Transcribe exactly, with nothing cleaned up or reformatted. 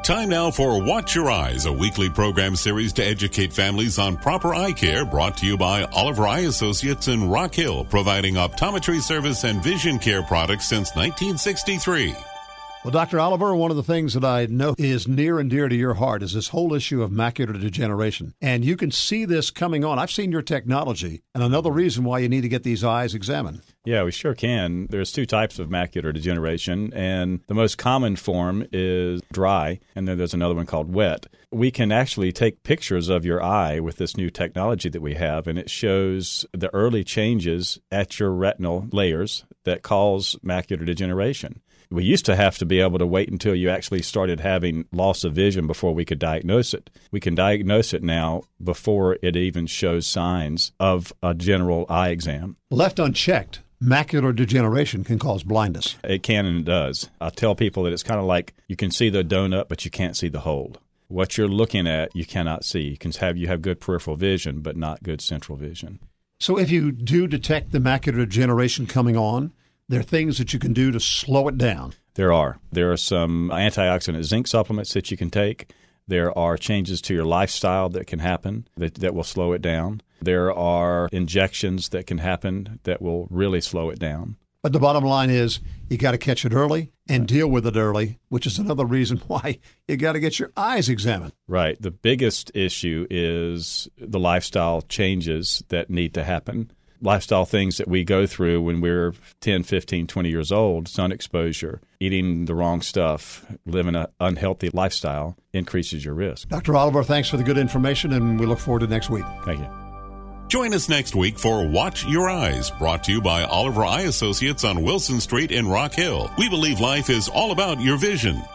Time now for Watch Your Eyes, a weekly program series to educate families on proper eye care, brought to you by Oliver Eye Associates in Rock Hill, providing optometry service and vision care products since nineteen sixty-three. Well, Doctor Oliver, one of the things that I know is near and dear to your heart is this whole issue of macular degeneration. And you can see this coming on. I've seen your technology, and another reason why you need to get these eyes examined. Yeah, we sure can. There's two types of macular degeneration, and the most common form is dry, and then there's another one called wet. We can actually take pictures of your eye with this new technology that we have, and it shows the early changes at your retinal layers that cause macular degeneration. We used to have to be able to wait until you actually started having loss of vision before we could diagnose it. We can diagnose it now before it even shows signs of a general eye exam. Left unchecked, macular degeneration can cause blindness. It can and it does. I tell people that it's kind of like you can see the donut, but you can't see the hole. What you're looking at, you cannot see. You can have you have good peripheral vision, but not good central vision. So if you do detect the macular degeneration coming on, there are things that you can do to slow it down. There are. There are some antioxidant zinc supplements that you can take. There are changes to your lifestyle that can happen that, that will slow it down. There are injections that can happen that will really slow it down. But the bottom line is you got to catch it early and deal with it early, which is another reason why you got to get your eyes examined. Right. The biggest issue is the lifestyle changes that need to happen. Lifestyle things that we go through when we're ten, fifteen, twenty years old, sun exposure, eating the wrong stuff, living an unhealthy lifestyle increases your risk. Doctor Oliver, thanks for the good information, and we look forward to next week. Thank you. Join us next week for Watch Your Eyes, brought to you by Oliver Eye Associates on Wilson Street in Rock Hill. We believe life is all about your vision.